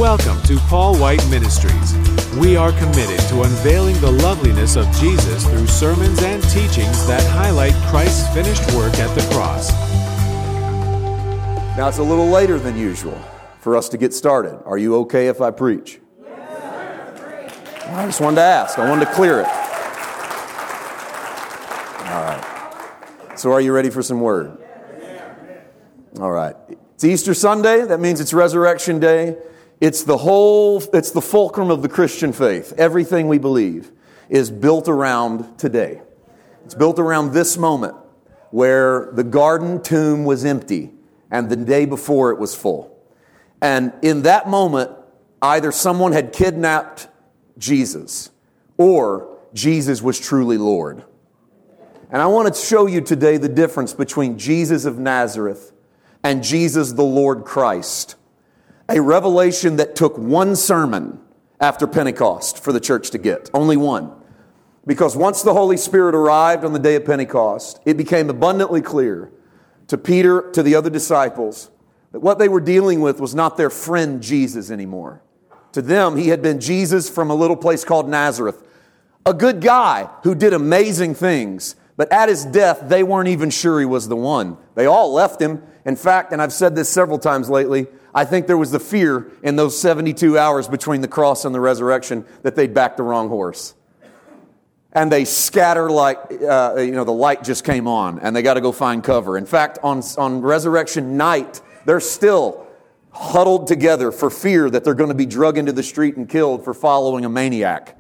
Welcome to Paul White Ministries. We are committed to unveiling the loveliness of Jesus through sermons and teachings that highlight Christ's finished work at the cross. Now, it's a little later than usual for us to get started. Are you okay if I preach? Yes. I just wanted to ask. I wanted to clear it. All right. So are you ready for some word? All right. It's Easter Sunday. That means it's Resurrection Day. It's the fulcrum of the Christian faith. Everything we believe is built around today. It's built around this moment where the garden tomb was empty and the day before it was full. And in that moment, either someone had kidnapped Jesus or Jesus was truly Lord. And I want to show you today the difference between Jesus of Nazareth and Jesus the Lord Christ. A revelation that took one sermon after Pentecost for the church to get. Only one. Because once the Holy Spirit arrived on the day of Pentecost, it became abundantly clear to Peter, to the other disciples, that what they were dealing with was not their friend Jesus anymore. To them, he had been Jesus from a little place called Nazareth. A good guy who did amazing things. But at his death, they weren't even sure he was the one. They all left him. In fact, and I've said this several times lately, I think there was the fear in those 72 hours between the cross and the resurrection that they'd backed the wrong horse. And they scatter like, the light just came on and they got to go find cover. In fact, on resurrection night, they're still huddled together for fear that they're going to be drug into the street and killed for following a maniac.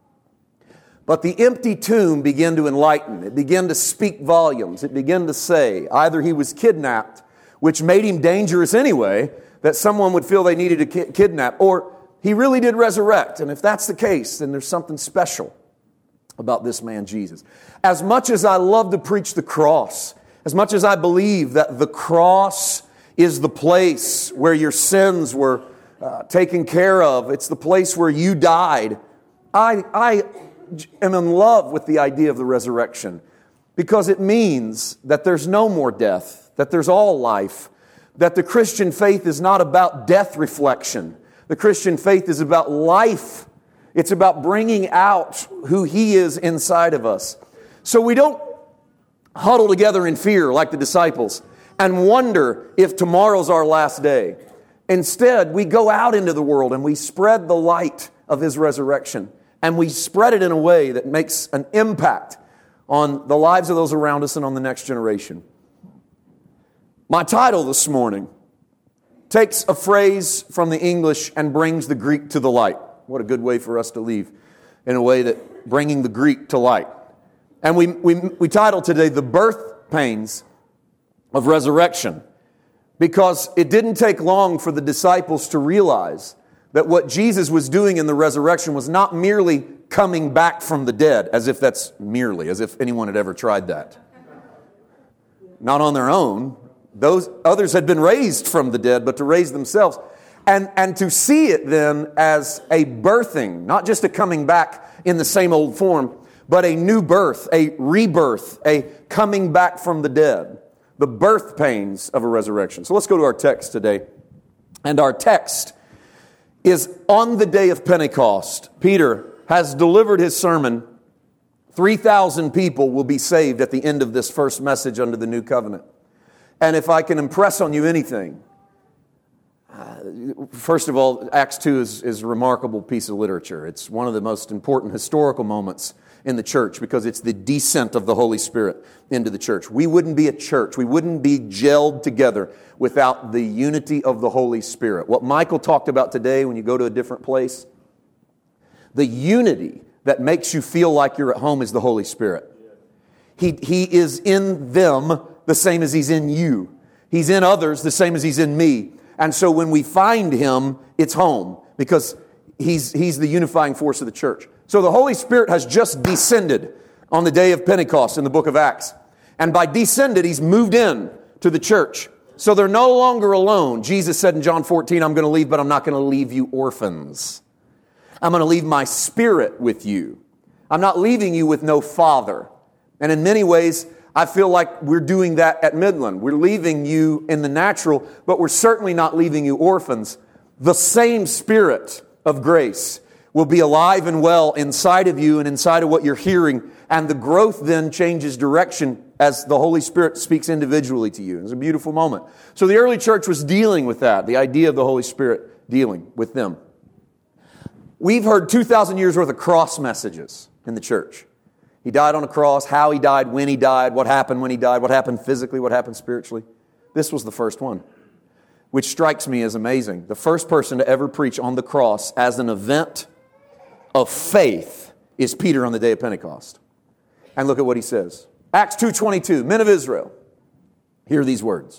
But the empty tomb began to enlighten. It began to speak volumes. It began to say either he was kidnapped, which made him dangerous anyway, that someone would feel they needed to kidnap, or he really did resurrect. And if that's the case, then there's something special about this man Jesus. As much as I love to preach the cross, as much as I believe that the cross is the place where your sins were taken care of, it's the place where you died, I am in love with the idea of the resurrection because it means that there's no more death, that there's all life, that the Christian faith is not about death reflection. The Christian faith is about life. It's about bringing out who He is inside of us. So we don't huddle together in fear like the disciples and wonder if tomorrow's our last day. Instead, we go out into the world and we spread the light of His resurrection. And we spread it in a way that makes an impact on the lives of those around us and on the next generation. My title this morning takes a phrase from the English and brings the Greek to the light. What a good way for us to leave in a way that bringing the Greek to light. And we title today The Birth Pains of Resurrection, because it didn't take long for the disciples to realize that what Jesus was doing in the resurrection was not merely coming back from the dead, as if anyone had ever tried that. Not on their own. Those others had been raised from the dead, but to raise themselves. And to see it then as a birthing, not just a coming back in the same old form, but a new birth, a rebirth, a coming back from the dead. The birth pains of a resurrection. So let's go to our text today. And our text is on the day of Pentecost. Peter has delivered his sermon. 3,000 people will be saved at the end of this first message under the new covenant. And if I can impress on you anything, first of all, Acts 2 is a remarkable piece of literature. It's one of the most important historical moments in the church because it's the descent of the Holy Spirit into the church. We wouldn't be a church. We wouldn't be gelled together without the unity of the Holy Spirit. What Michael talked about today when you go to a different place, the unity that makes you feel like you're at home is the Holy Spirit. He is in them the same as He's in you. He's in others the same as He's in me. And so when we find Him, it's home because He's the unifying force of the church. So the Holy Spirit has just descended on the day of Pentecost in the book of Acts. And by descended, He's moved in to the church. So they're no longer alone. Jesus said in John 14, I'm going to leave, but I'm not going to leave you orphans. I'm going to leave my Spirit with you. I'm not leaving you with no father. And in many ways, I feel like we're doing that at Midland. We're leaving you in the natural, but we're certainly not leaving you orphans. the same Spirit of grace will be alive and well inside of you and inside of what you're hearing. And the growth then changes direction as the Holy Spirit speaks individually to you. It's a beautiful moment. So the early church was dealing with that, the idea of the Holy Spirit dealing with them. We've heard 2,000 years worth of cross messages in the church. He died on a cross, how He died, when He died, what happened when He died, what happened physically, what happened spiritually. This was the first one, which strikes me as amazing. The first person to ever preach on the cross as an event of faith is Peter on the day of Pentecost. And look at what he says. Acts 2:22, men of Israel, hear these words.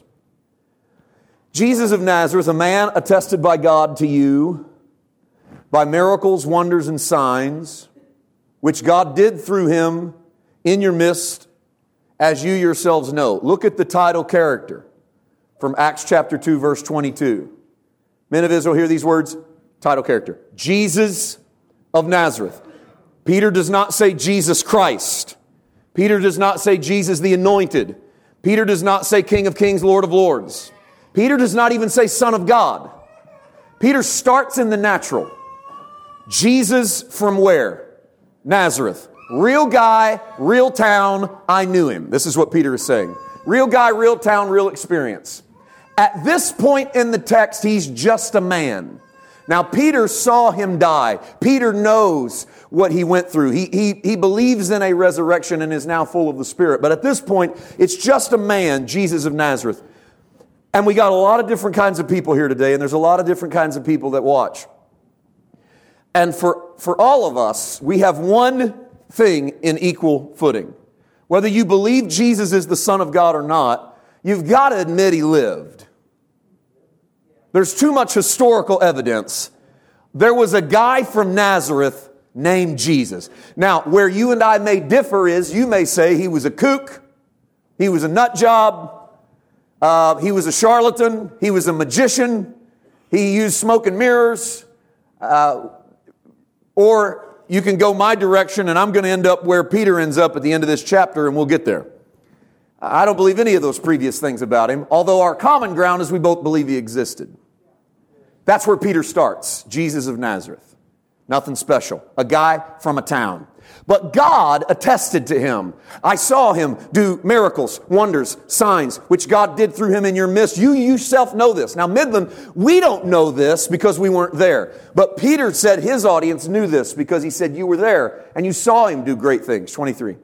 Jesus of Nazareth, a man attested by God to you by miracles, wonders, and signs, which God did through Him in your midst, as you yourselves know. Look at the title character from Acts chapter 2, verse 22. Men of Israel, hear these words. Title character. Jesus of Nazareth. Peter does not say Jesus Christ. Peter does not say Jesus the Anointed. Peter does not say King of Kings, Lord of Lords. Peter does not even say Son of God. Peter starts in the natural. Jesus from where? Nazareth. Real guy, real town, I knew him. This is what Peter is saying. Real guy, real town, real experience. At this point in the text, he's just a man. Now, Peter saw Him die. Peter knows what He went through. He believes in a resurrection and is now full of the Spirit. But at this point, it's just a man, Jesus of Nazareth. And we got a lot of different kinds of people here today, and there's a lot of different kinds of people that watch. And for all of us, we have one thing in equal footing. Whether you believe Jesus is the Son of God or not, you've got to admit He lived. There's too much historical evidence. There was a guy from Nazareth named Jesus. Now, where you and I may differ is, you may say he was a kook, he was a nut job, he was a charlatan, he was a magician, he used smoke and mirrors, or you can go my direction and I'm going to end up where Peter ends up at the end of this chapter, and we'll get there. I don't believe any of those previous things about him, although our common ground is we both believe He existed. That's where Peter starts, Jesus of Nazareth. Nothing special. A guy from a town. But God attested to him. I saw Him do miracles, wonders, signs, which God did through Him in your midst. You yourself know this. Now, Midland, we don't know this because we weren't there. But Peter said his audience knew this because he said, you were there and you saw Him do great things. 23.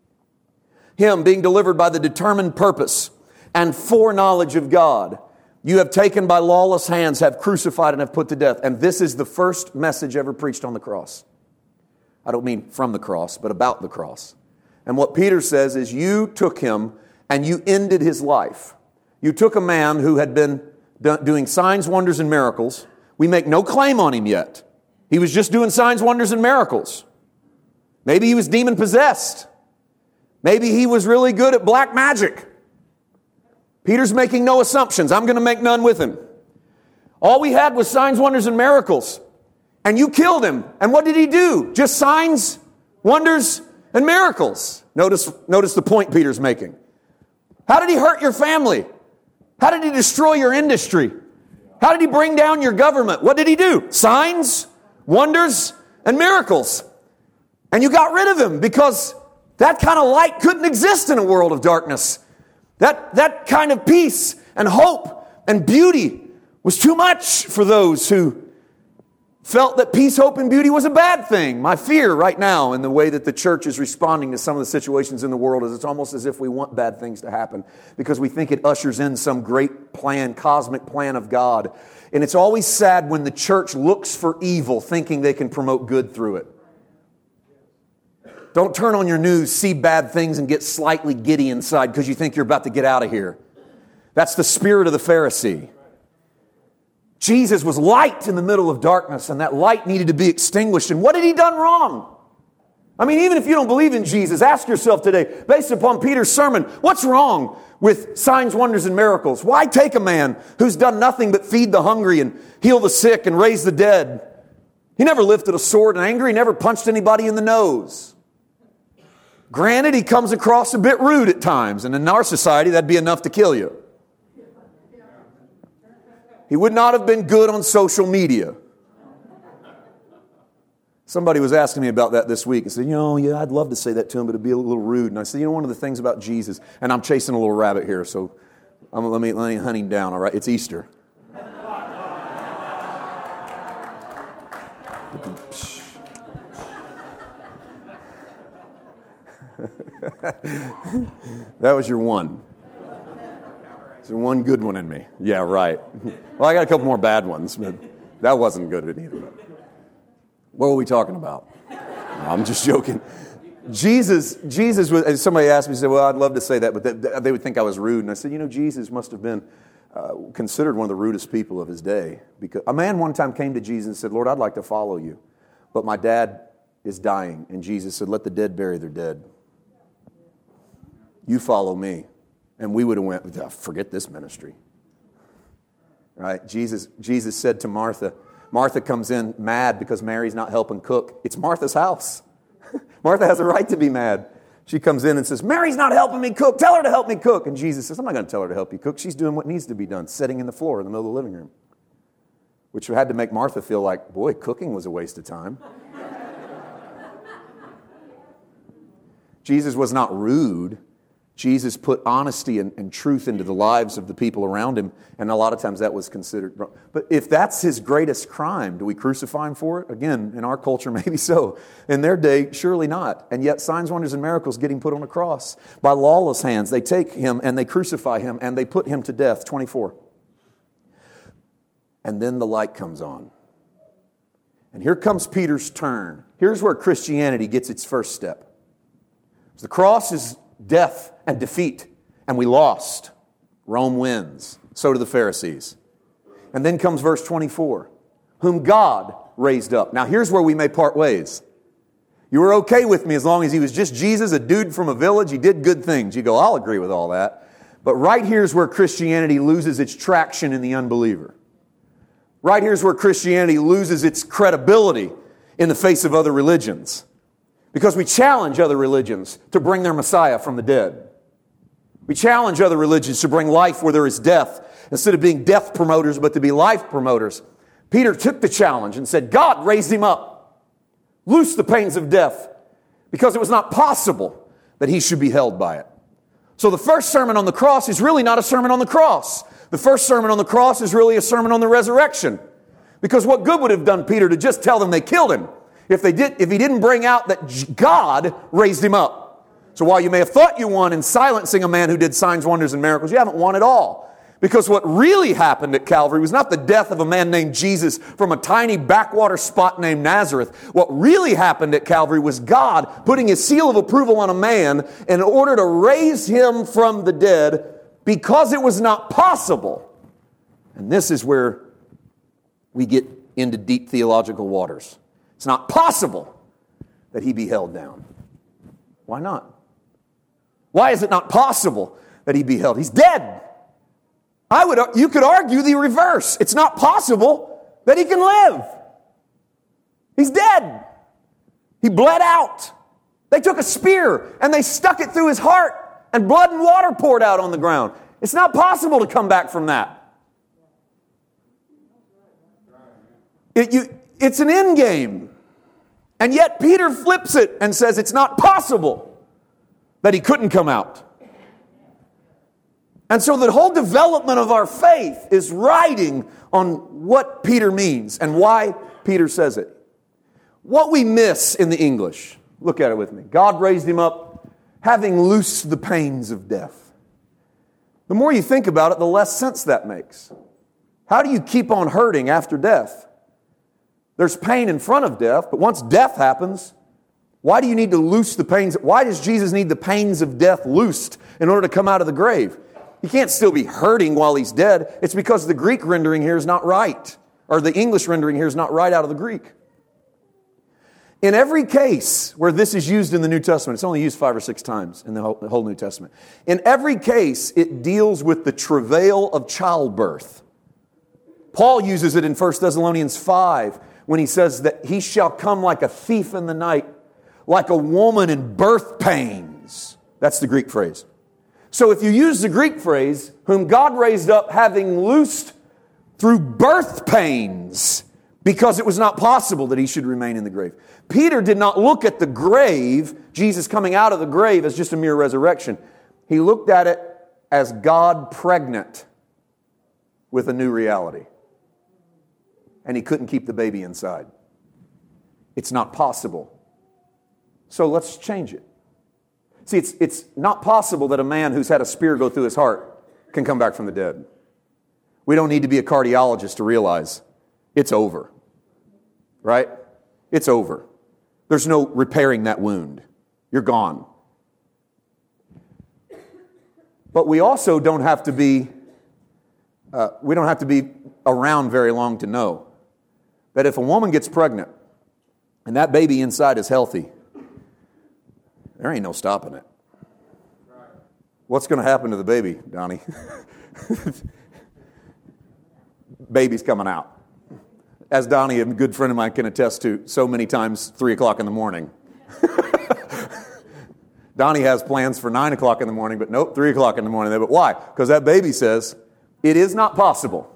Him being delivered by the determined purpose and foreknowledge of God, you have taken by lawless hands, have crucified and have put to death. And this is the first message ever preached on the cross. I don't mean from the cross, but about the cross. And what Peter says is you took Him and you ended His life. You took a man who had been doing signs, wonders, and miracles. We make no claim on him yet. He was just doing signs, wonders, and miracles. Maybe he was demon-possessed. Maybe he was really good at black magic. Peter's making no assumptions. I'm going to make none with him. All we had was signs, wonders, and miracles. And you killed Him. And what did He do? Just signs, wonders, and miracles. Notice the point Peter's making. How did He hurt your family? How did He destroy your industry? How did He bring down your government? What did He do? Signs, wonders, and miracles. And you got rid of Him because that kind of light couldn't exist in a world of darkness. That kind of peace and hope and beauty was too much for those who felt that peace, hope, and beauty was a bad thing. My fear right now in the way that the church is responding to some of the situations in the world is it's almost as if we want bad things to happen because we think it ushers in some great plan, cosmic plan of God. And it's always sad when the church looks for evil thinking they can promote good through it. Don't turn on your news, see bad things, and get slightly giddy inside because you think you're about to get out of here. That's the spirit of the Pharisee. Jesus was light in the middle of darkness, and that light needed to be extinguished. And what had He done wrong? I mean, even if you don't believe in Jesus, ask yourself today, based upon Peter's sermon, what's wrong with signs, wonders, and miracles? Why take a man who's done nothing but feed the hungry and heal the sick and raise the dead? He never lifted a sword in anger. He never punched anybody in the nose. Granted, he comes across a bit rude at times, and in our society, that'd be enough to kill you. He would not have been good on social media. Somebody was asking me about that this week and said, yeah, I'd love to say that to him, but it'd be a little rude. And I said, one of the things about Jesus, and I'm chasing a little rabbit here, so let me hunt him down, all right? It's Easter. That was your one. There's one good one in me. Yeah, right. Well, I got a couple more bad ones, but that wasn't good either. What were we talking about? No, I'm just joking. Jesus was, somebody asked me, said, well, I'd love to say that, but they would think I was rude. And I said, Jesus must have been considered one of the rudest people of his day. Because a man one time came to Jesus and said, Lord, I'd like to follow you, but my dad is dying. And Jesus said, let the dead bury their dead. You follow me. And we would have went, forget this ministry. Right? Jesus said to Martha, Martha comes in mad because Mary's not helping cook. It's Martha's house. Martha has a right to be mad. She comes in and says, Mary's not helping me cook. Tell her to help me cook. And Jesus says, I'm not going to tell her to help you cook. She's doing what needs to be done, sitting in the floor in the middle of the living room. Which had to make Martha feel like, boy, cooking was a waste of time. Jesus was not rude. Jesus put honesty and truth into the lives of the people around him, and a lot of times that was considered wrong. But if that's his greatest crime, do we crucify him for it? Again, in our culture, maybe so. In their day, surely not. And yet signs, wonders, and miracles get him put on a cross. By lawless hands, they take him and they crucify him and they put him to death. 24. And then the light comes on. And here comes Peter's turn. Here's where Christianity gets its first step. The cross is death and defeat, and we lost. Rome wins. So do the Pharisees. And then comes verse 24, whom God raised up. Now here's where we may part ways. You were okay with me as long as he was just Jesus, a dude from a village. He did good things. You go, I'll agree with all that. But right here's where Christianity loses its traction in the unbeliever. Right here's where Christianity loses its credibility in the face of other religions. Because we challenge other religions to bring their Messiah from the dead. We challenge other religions to bring life where there is death, instead of being death promoters, but to be life promoters. Peter took the challenge and said, God raised him up. Loose the pains of death, because it was not possible that he should be held by it. So the first sermon on the cross is really not a sermon on the cross. The first sermon on the cross is really a sermon on the resurrection. Because what good would it have done Peter to just tell them they killed him if he didn't bring out that God raised him up? So while you may have thought you won in silencing a man who did signs, wonders, and miracles, you haven't won at all. Because what really happened at Calvary was not the death of a man named Jesus from a tiny backwater spot named Nazareth. What really happened at Calvary was God putting his seal of approval on a man in order to raise him from the dead, because it was not possible. And this is where we get into deep theological waters. It's not possible that he be held down. Why not? Why is it not possible that he be held? He's dead. You could argue the reverse. It's not possible that he can live. He's dead. He bled out. They took a spear and they stuck it through his heart, and blood and water poured out on the ground. It's not possible to come back from that. It's an end game. And yet Peter flips it and says it's not possible that he couldn't come out. And so the whole development of our faith is riding on what Peter means and why Peter says it. What we miss in the English, look at it with me. God raised him up, having loosed the pains of death. The more you think about it, the less sense that makes. How do you keep on hurting after death? There's pain in front of death, but once death happens, why do you need to loose the pains? Why does Jesus need the pains of death loosed in order to come out of the grave? He can't still be hurting while he's dead. It's because the Greek rendering here is not right, or the English rendering here is not right out of the Greek. In every case where this is used in the New Testament, it's only used 5 or 6 times in the whole New Testament. In every case, it deals with the travail of childbirth. Paul uses it in 1 Thessalonians 5 when he says that he shall come like a thief in the night, like a woman in birth pains. That's the Greek phrase. So if you use the Greek phrase, whom God raised up having loosed through birth pains, because it was not possible that he should remain in the grave. Peter did not look at the grave, Jesus coming out of the grave, as just a mere resurrection. He looked at it as God pregnant with a new reality. And he couldn't keep the baby inside. It's not possible. So let's change it. See, it's not possible that a man who's had a spear go through his heart can come back from the dead. We don't need to be a cardiologist to realize it's over. Right? It's over. There's no repairing that wound. You're gone. But we also don't have to be around very long to know that if a woman gets pregnant and that baby inside is healthy, there ain't no stopping it. What's going to happen to the baby, Donnie? Baby's coming out. As Donnie, a good friend of mine, can attest to so many times, 3 o'clock in the morning. Donnie has plans for 9 o'clock in the morning, but nope, 3 o'clock in the morning. But why? Because that baby says, it is not possible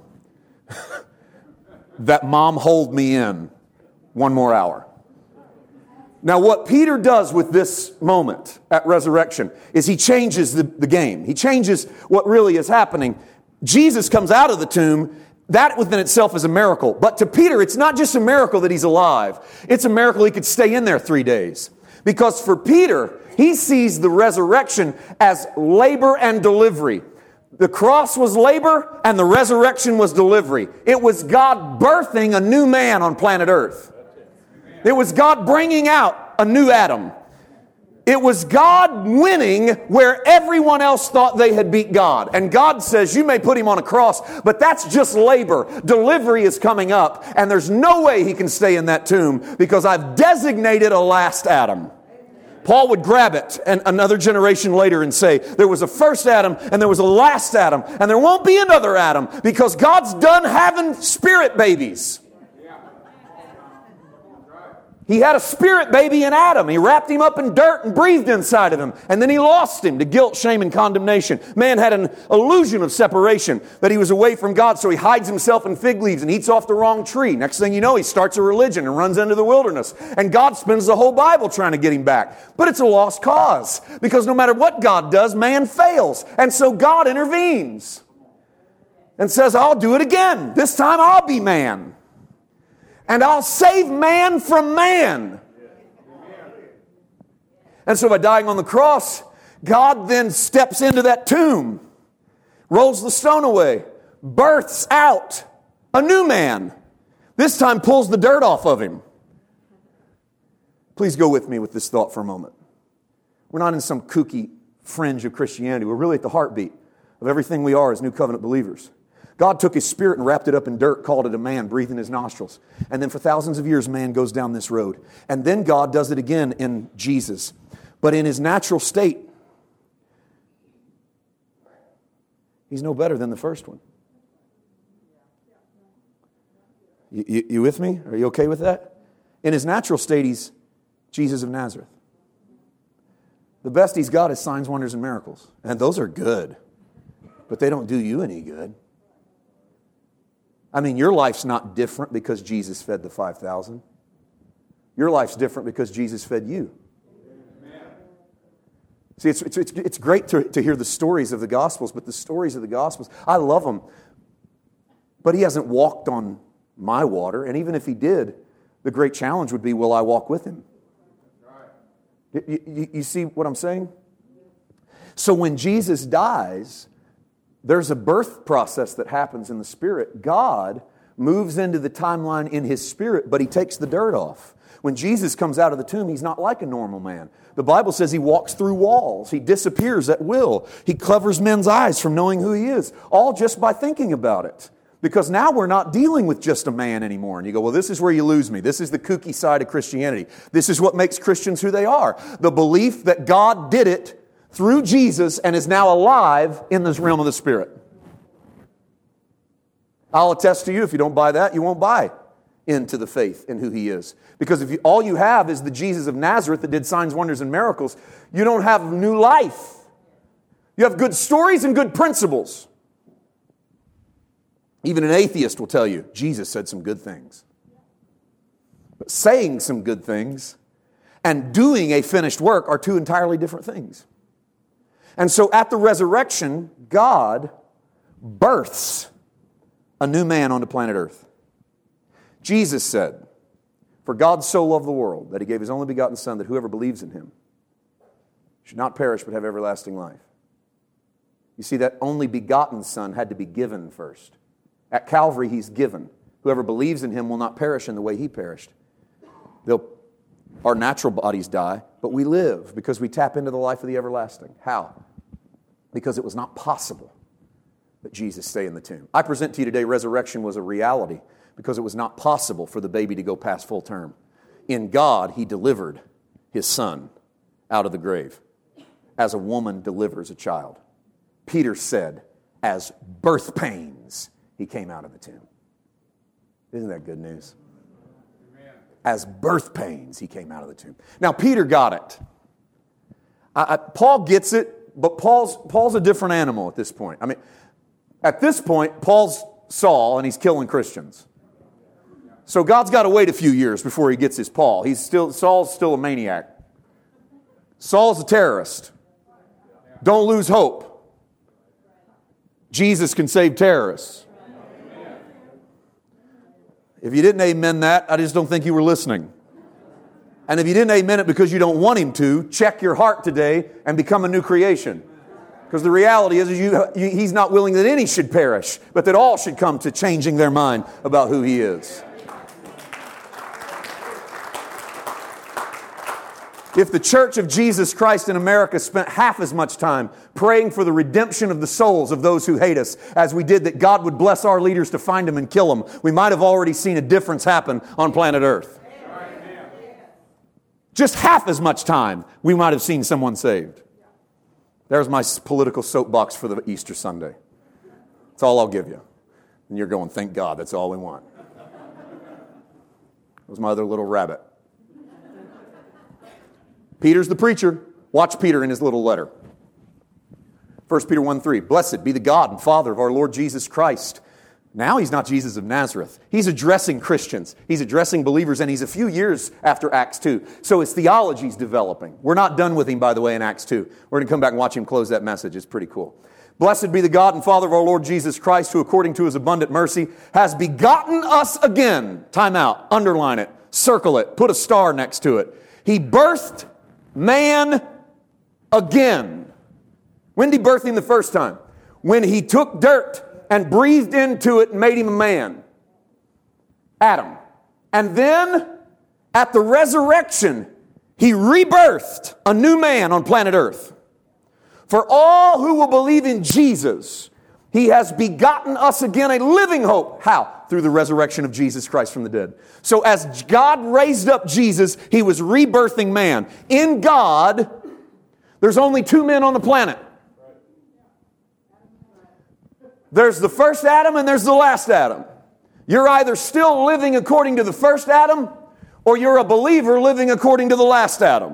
that mom hold me in one more hour. Now, what Peter does with this moment at resurrection is he changes the game. He changes what really is happening. Jesus comes out of the tomb. That within itself is a miracle. But to Peter, it's not just a miracle that he's alive. It's a miracle he could stay in there 3 days. Because for Peter, he sees the resurrection as labor and delivery. The cross was labor and the resurrection was delivery. It was God birthing a new man on planet Earth. It was God bringing out a new Adam. It was God winning where everyone else thought they had beat God. And God says, you may put him on a cross, but that's just labor. Delivery is coming up, and there's no way he can stay in that tomb because I've designated a last Adam. Paul would grab it and another generation later and say, there was a first Adam and there was a last Adam, and there won't be another Adam because God's done having spirit babies. He had a spirit baby in Adam. He wrapped him up in dirt and breathed inside of him. And then he lost him to guilt, shame, and condemnation. Man had an illusion of separation, that he was away from God, so he hides himself in fig leaves and eats off the wrong tree. Next thing you know, he starts a religion and runs into the wilderness. And God spends the whole Bible trying to get him back. But it's a lost cause, because no matter what God does, man fails. And so God intervenes and says, I'll do it again. This time I'll be man. And I'll save man from man. And so by dying on the cross, God then steps into that tomb, rolls the stone away, births out a new man. This time pulls the dirt off of him. Please go with me with this thought for a moment. We're not in some kooky fringe of Christianity. We're really at the heartbeat of everything we are as New Covenant believers. God took his spirit and wrapped it up in dirt, called it a man, breathed in his nostrils. And then for thousands of years, man goes down this road. And then God does it again in Jesus. But in his natural state, he's no better than the first one. You with me? Are you okay with that? In his natural state, he's Jesus of Nazareth. The best he's got is signs, wonders, and miracles. And those are good. But they don't do you any good. I mean, your life's not different because Jesus fed the 5,000. Your life's different because Jesus fed you. Amen. See, it's great to hear the stories of the Gospels, but the stories of the Gospels, I love them. But he hasn't walked on my water, and even if he did, the great challenge would be, will I walk with him? You see what I'm saying? So when Jesus dies, there's a birth process that happens in the Spirit. God moves into the timeline in his Spirit, but he takes the dirt off. When Jesus comes out of the tomb, he's not like a normal man. The Bible says he walks through walls. He disappears at will. He covers men's eyes from knowing who he is, all just by thinking about it. Because now we're not dealing with just a man anymore. And you go, well, this is where you lose me. This is the kooky side of Christianity. This is what makes Christians who they are. The belief that God did it through Jesus and is now alive in this realm of the Spirit. I'll attest to you, if you don't buy that, you won't buy into the faith in who he is. Because if all you have is the Jesus of Nazareth that did signs, wonders, and miracles, you don't have new life. You have good stories and good principles. Even an atheist will tell you, Jesus said some good things. But saying some good things and doing a finished work are two entirely different things. And so at the resurrection, God births a new man onto planet Earth. Jesus said, "For God so loved the world that He gave His only begotten Son, that whoever believes in Him should not perish but have everlasting life." You see, that only begotten Son had to be given first. At Calvary, He's given. Whoever believes in Him will not perish in the way He perished. Our natural bodies die, but we live because we tap into the life of the everlasting. How? Because it was not possible that Jesus stay in the tomb. I present to you today, resurrection was a reality because it was not possible for the baby to go past full term. In God, He delivered His Son out of the grave as a woman delivers a child. Peter said, as birth pains, He came out of the tomb. Isn't that good news? Amen. As birth pains, He came out of the tomb. Now, Peter got it. Paul gets it, but Paul's a different animal at this point. I mean, at this point, Paul's Saul, and he's killing Christians. So God's got to wait a few years before He gets his Paul. Saul's still a maniac. Saul's a terrorist. Don't lose hope. Jesus can save terrorists. If you didn't amen that, I just don't think you were listening. And if you didn't amen it because you don't want Him to, check your heart today and become a new creation. Because the reality is He's not willing that any should perish, but that all should come to changing their mind about who He is. If the Church of Jesus Christ in America spent half as much time praying for the redemption of the souls of those who hate us as we did that God would bless our leaders to find them and kill them, we might have already seen a difference happen on planet Earth. Just half as much time, we might have seen someone saved. There's my political soapbox for the Easter Sunday. That's all I'll give you. And you're going, thank God, that's all we want. That was my other little rabbit. Peter's the preacher. Watch Peter in his little letter. 1 Peter 1:3. Blessed be the God and Father of our Lord Jesus Christ. Now He's not Jesus of Nazareth. He's addressing Christians. He's addressing believers, and He's a few years after Acts 2. So His theology's developing. We're not done with Him, by the way, in Acts 2. We're going to come back and watch Him close that message. It's pretty cool. Blessed be the God and Father of our Lord Jesus Christ, who according to His abundant mercy has begotten us again. Time out. Underline it. Circle it. Put a star next to it. He birthed man again. When did He birth him the first time? When He took dirt and breathed into it and made him a man. Adam. And then, at the resurrection, He rebirthed a new man on planet Earth. For all who will believe in Jesus, He has begotten us again a living hope. How? Through the resurrection of Jesus Christ from the dead. So as God raised up Jesus, He was rebirthing man. In God, there's only two men on the planet. There's the first Adam and there's the last Adam. You're either still living according to the first Adam, or you're a believer living according to the last Adam.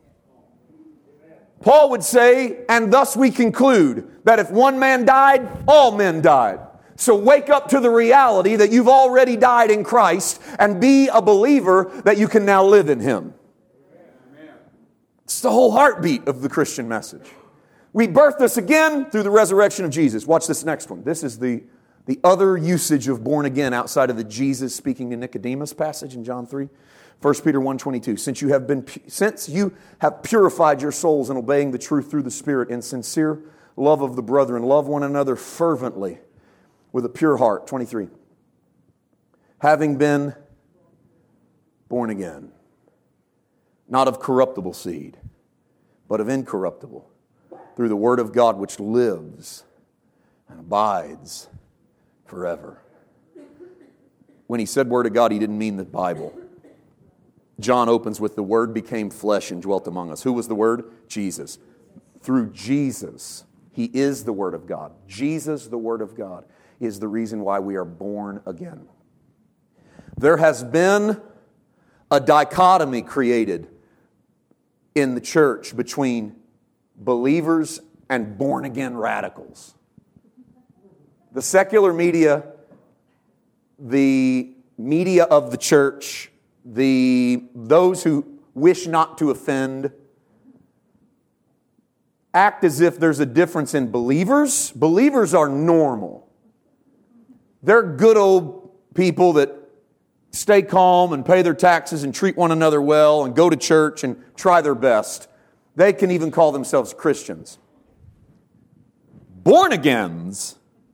Paul would say, and thus we conclude, that if one man died, all men died. So wake up to the reality that you've already died in Christ and be a believer that you can now live in Him. It's the whole heartbeat of the Christian message. We birthed us again through the resurrection of Jesus. Watch this next one. This is the other usage of born again outside of the Jesus speaking to Nicodemus passage in John 3. 1 Peter 1:22. Since you have purified your souls in obeying the truth through the Spirit in sincere love of the brethren, love one another fervently with a pure heart. 23. Having been born again, not of corruptible seed, but of incorruptible, through the Word of God which lives and abides forever. When He said Word of God, He didn't mean the Bible. John opens with the Word became flesh and dwelt among us. Who was the Word? Jesus. Through Jesus, He is the Word of God. Jesus, the Word of God, is the reason why we are born again. There has been a dichotomy created in the church between believers and born-again radicals. The secular media the media of the church, those who wish not to offend, act as if there's a difference in believers. Believers are normal. They're good old people that stay calm and pay their taxes and treat one another well and go to church and try their best. They can even call themselves Christians. Born-agains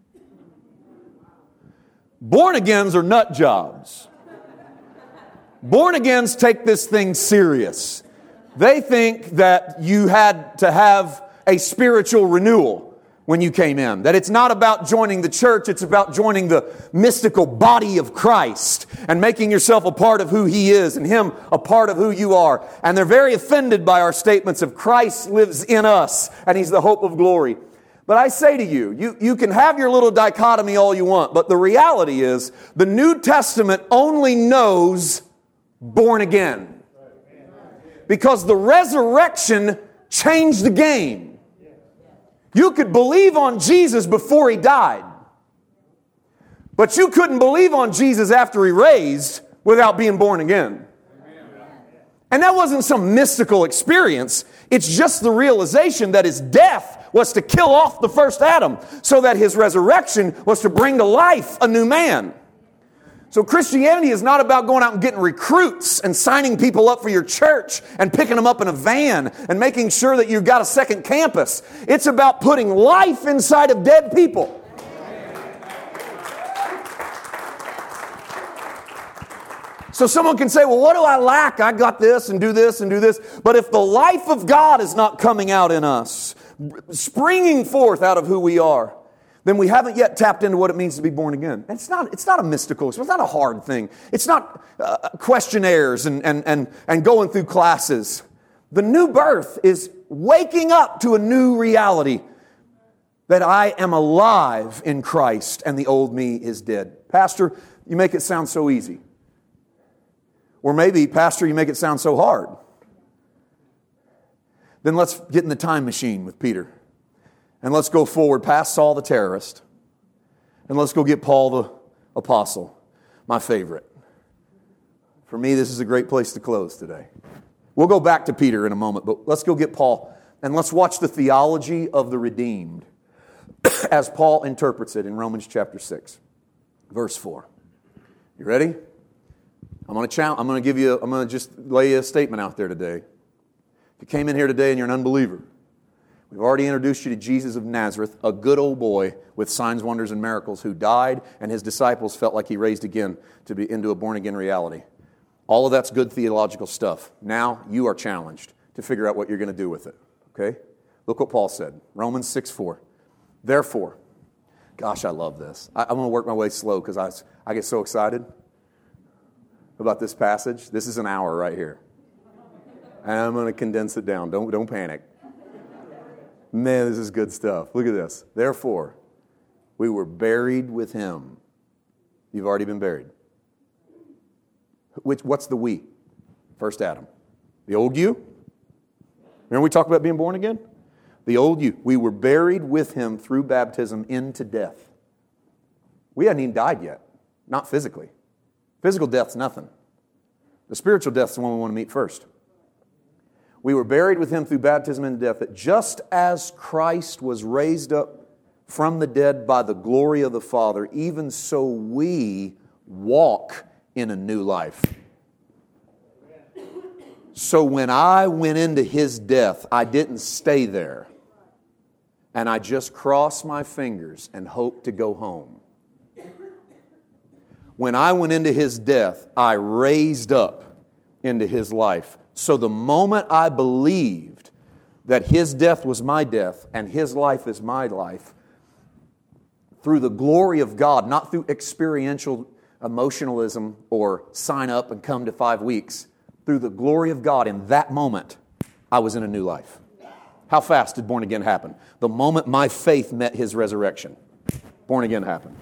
are nut jobs. Born-agains take this thing serious. They think that you had to have a spiritual renewal when you came in. That it's not about joining the church, it's about joining the mystical body of Christ and making yourself a part of who He is and Him a part of who you are. And they're very offended by our statements of Christ lives in us and He's the hope of glory. But I say to you, you can have your little dichotomy all you want, but the reality is the New Testament only knows born again. Because the resurrection changed the game. You could believe on Jesus before He died. But you couldn't believe on Jesus after He raised without being born again. And that wasn't some mystical experience. It's just the realization that His death was to kill off the first Adam, so that His resurrection was to bring to life a new man. So Christianity is not about going out and getting recruits and signing people up for your church and picking them up in a van and making sure that you've got a second campus. It's about putting life inside of dead people. So someone can say, well, what do I lack? I got this and do this and do this. But if the life of God is not coming out in us, springing forth out of who we are, then we haven't yet tapped into what it means to be born again. And it's not a mystical, it's not a hard thing. It's not questionnaires and going through classes. The new birth is waking up to a new reality that I am alive in Christ and the old me is dead. Pastor, you make it sound so easy. Or maybe, Pastor, you make it sound so hard. Then let's get in the time machine with Peter. And let's go forward past Saul the terrorist. And let's go get Paul the apostle, my favorite. For me, this is a great place to close today. We'll go back to Peter in a moment, but let's go get Paul. And let's watch the theology of the redeemed as Paul interprets it in Romans chapter 6, verse 4. You ready? I'm going to just lay a statement out there today. If you came in here today and you're an unbeliever, we've already introduced you to Jesus of Nazareth, a good old boy with signs, wonders, and miracles who died, and His disciples felt like He raised again to be into a born-again reality. All of that's good theological stuff. Now you are challenged to figure out what you're going to do with it. Okay? Look what Paul said. Romans 6:4. Therefore, gosh, I love this. I'm going to work my way slow because I get so excited about this passage. This is an hour right here. And I'm going to condense it down. Don't panic. Man, this is good stuff. Look at this. Therefore, we were buried with Him. You've already been buried. What's the we? First Adam. The old you? Remember we talked about being born again? The old you. We were buried with Him through baptism into death. We hadn't even died yet. Not physically. Physical death's nothing. The spiritual death's the one we want to meet first. We were buried with Him through baptism into death, that just as Christ was raised up from the dead by the glory of the Father, even so we walk in a new life. So when I went into His death, I didn't stay there. And I just crossed my fingers and hoped to go home. When I went into His death, I raised up into His life. So the moment I believed that His death was my death and His life is my life, through the glory of God, not through experiential emotionalism or sign up and come to 5 weeks, through the glory of God in that moment, I was in a new life. How fast did born again happen? The moment my faith met His resurrection, born again happened.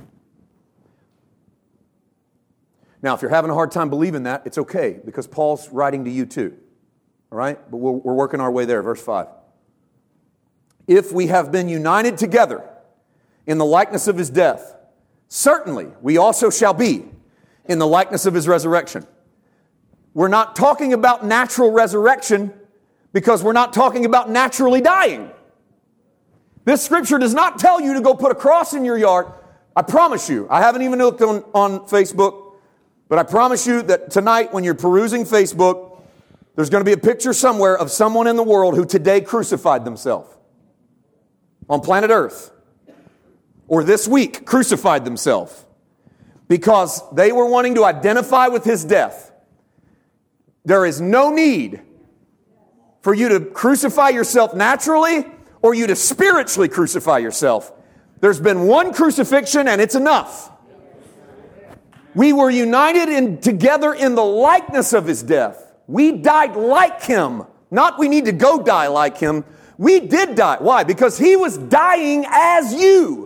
Now, if you're having a hard time believing that, it's okay, because Paul's writing to you too. All right? But we're working our way there. Verse 5. If we have been united together in the likeness of His death, certainly we also shall be in the likeness of His resurrection. We're not talking about natural resurrection because we're not talking about naturally dying. This scripture does not tell you to go put a cross in your yard. I promise you, I haven't even looked on Facebook, but I promise you that tonight when you're perusing Facebook, there's going to be a picture somewhere of someone in the world who today crucified themselves on planet Earth, or this week crucified themselves because they were wanting to identify with His death. There is no need for you to crucify yourself naturally or you to spiritually crucify yourself. There's been one crucifixion and it's enough. We were united together in the likeness of His death. We died like Him. Not we need to go die like Him. We did die. Why? Because He was dying as you.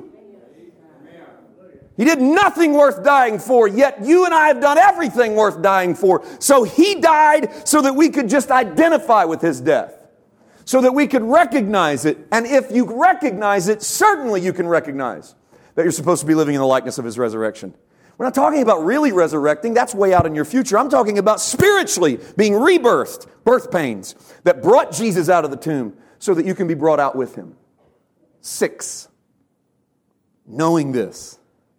He did nothing worth dying for, yet you and I have done everything worth dying for. So He died so that we could just identify with His death, so that we could recognize it. And if you recognize it, certainly you can recognize that you're supposed to be living in the likeness of His resurrection. We're not talking about really resurrecting. That's way out in your future. I'm talking about spiritually being rebirthed, birth pains that brought Jesus out of the tomb so that you can be brought out with Him. 6, knowing this,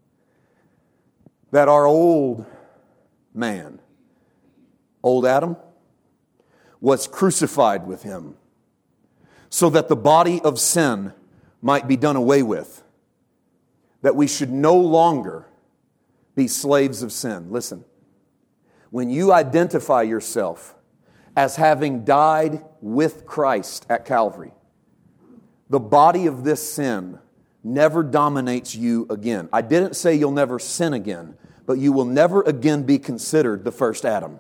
that our old man, old Adam, was crucified with Him so that the body of sin might be done away with, that we should no longer be slaves of sin. Listen, when you identify yourself as having died with Christ at Calvary, the body of this sin never dominates you again. I didn't say you'll never sin again, but you will never again be considered the first Adam.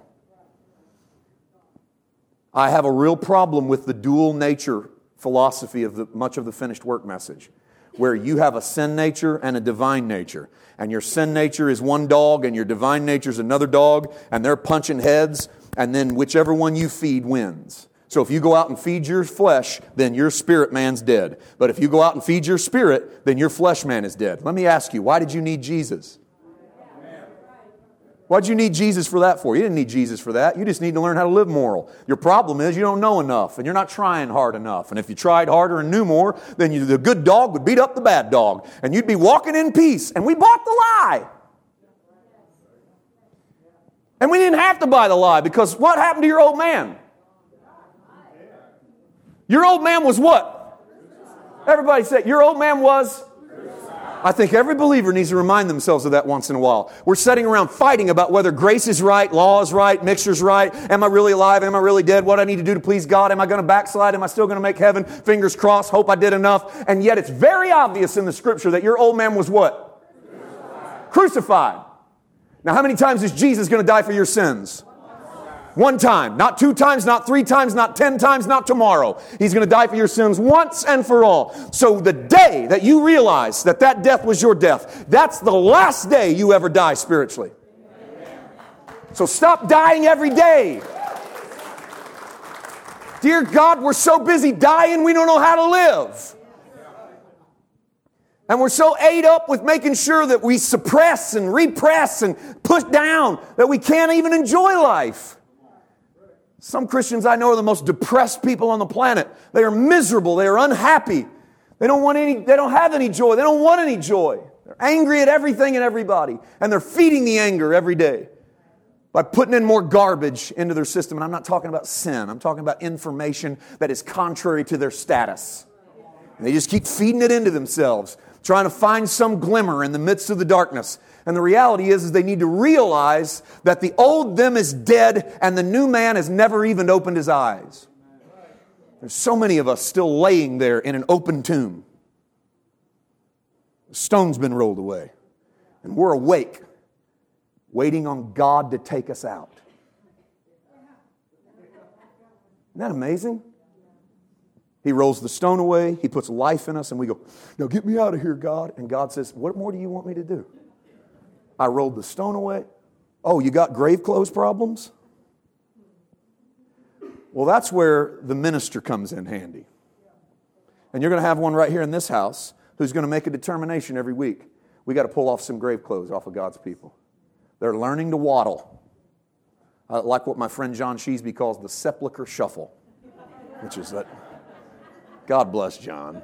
I have a real problem with the dual nature philosophy of much of the finished work message, where you have a sin nature and a divine nature. And your sin nature is one dog and your divine nature is another dog, and they're punching heads, and then whichever one you feed wins. So if you go out and feed your flesh, then your spirit man's dead. But if you go out and feed your spirit, then your flesh man is dead. Let me ask you, why did you need Jesus? What did you need Jesus for that for? You didn't need Jesus for that. You just need to learn how to live moral. Your problem is you don't know enough and you're not trying hard enough. And if you tried harder and knew more, then the good dog would beat up the bad dog. And you'd be walking in peace. And we bought the lie. And we didn't have to buy the lie because what happened to your old man? Your old man was what? Everybody say, your old man was? I think every believer needs to remind themselves of that once in a while. We're sitting around fighting about whether grace is right, law is right, mixture's right. Am I really alive? Am I really dead? What do I need to do to please God? Am I going to backslide? Am I still going to make heaven? Fingers crossed. Hope I did enough. And yet it's very obvious in the Scripture that your old man was what? Crucified. Now how many times is Jesus going to die for your sins? One time, not 2 times, not 3 times, not 10 times, not tomorrow. He's going to die for your sins once and for all. So the day that you realize that that death was your death, that's the last day you ever die spiritually. So stop dying every day. Dear God, we're so busy dying, we don't know how to live. And we're so ate up with making sure that we suppress and repress and push down that we can't even enjoy life. Some Christians I know are the most depressed people on the planet. They are miserable. They are unhappy. They don't have any joy. They don't want any joy. They're angry at everything and everybody. And they're feeding the anger every day by putting in more garbage into their system. And I'm not talking about sin. I'm talking about information that is contrary to their status. And they just keep feeding it into themselves, trying to find some glimmer in the midst of the darkness. And the reality is they need to realize that the old them is dead and the new man has never even opened his eyes. There's so many of us still laying there in an open tomb. The stone's been rolled away. And we're awake, waiting on God to take us out. Isn't that amazing? He rolls the stone away. He puts life in us and we go, now get me out of here, God. And God says, what more do you want me to do? I rolled the stone away. Oh, you got grave clothes problems? Well, that's where the minister comes in handy. And you're going to have one right here in this house who's going to make a determination every week. We got to pull off some grave clothes off of God's people. They're learning to waddle. I like what my friend John Sheesby calls the sepulcher shuffle, which is that. God bless John.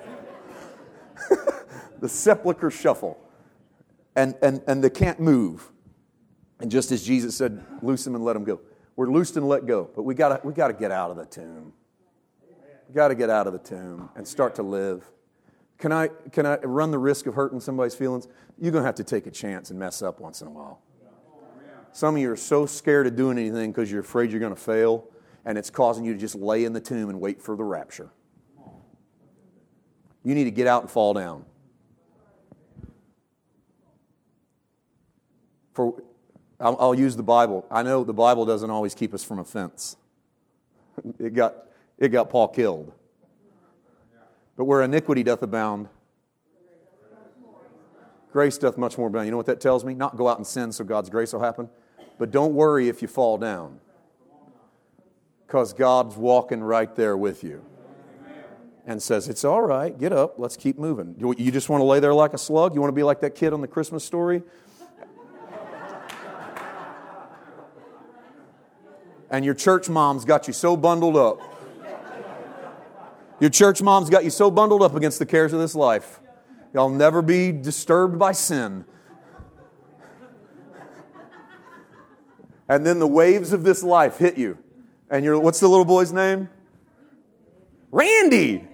The sepulcher shuffle. And they can't move. And just as Jesus said, loose them and let them go. We're loosed and let go. But we got to get out of the tomb. We got to get out of the tomb and start to live. Can I run the risk of hurting somebody's feelings? You're going to have to take a chance and mess up once in a while. Some of you are so scared of doing anything because you're afraid you're going to fail, and it's causing you to just lay in the tomb and wait for the rapture. You need to get out and fall down. I'll use the Bible. I know the Bible doesn't always keep us from offense. It got Paul killed. But where iniquity doth abound, grace doth much more abound. You know what that tells me? Not go out and sin so God's grace will happen. But don't worry if you fall down. Because God's walking right there with you. And says, it's all right, get up, let's keep moving. You just want to lay there like a slug? You want to be like that kid on the Christmas Story? And your church mom's got you so bundled up. Your church mom's got you so bundled up against the cares of this life. Y'all never be disturbed by sin. And then the waves of this life hit you. And what's the little boy's name? Randy.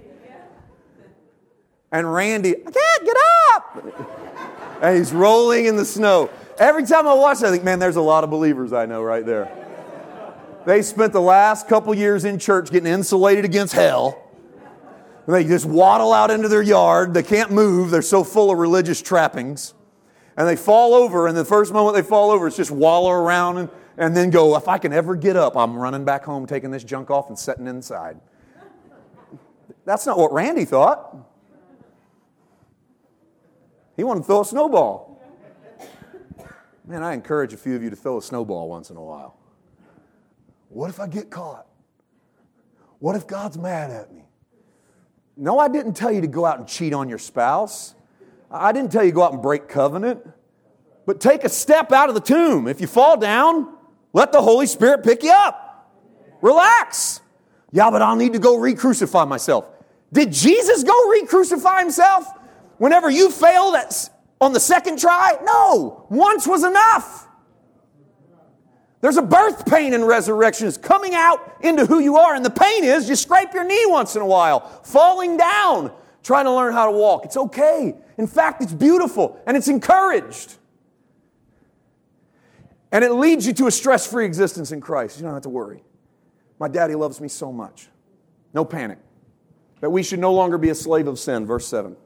And Randy, I can't get up. And he's rolling in the snow. Every time I watch that, I think, man, there's a lot of believers I know right there. They spent the last couple years in church getting insulated against hell. And they just waddle out into their yard. They can't move. They're so full of religious trappings. And they fall over, and the first moment they fall over, it's just wallow around and then go, if I can ever get up, I'm running back home, taking this junk off and setting inside. That's not what Randy thought. He wanted to throw a snowball. Man, I encourage a few of you to throw a snowball once in a while. What if I get caught? What if God's mad at me? No, I didn't tell you to go out and cheat on your spouse. I didn't tell you to go out and break covenant. But take a step out of the tomb. If you fall down, let the Holy Spirit pick you up. Relax. Yeah, but I'll need to go re-crucify myself. Did Jesus go re-crucify himself? Whenever you failed on the second try? No. Once was enough. There's a birth pain in resurrection. It's coming out into who you are. And the pain is you scrape your knee once in a while, falling down, trying to learn how to walk. It's okay. In fact, it's beautiful and it's encouraged. And it leads you to a stress-free existence in Christ. You don't have to worry. My daddy loves me so much. No panic. That we should no longer be a slave of sin. Verse 7.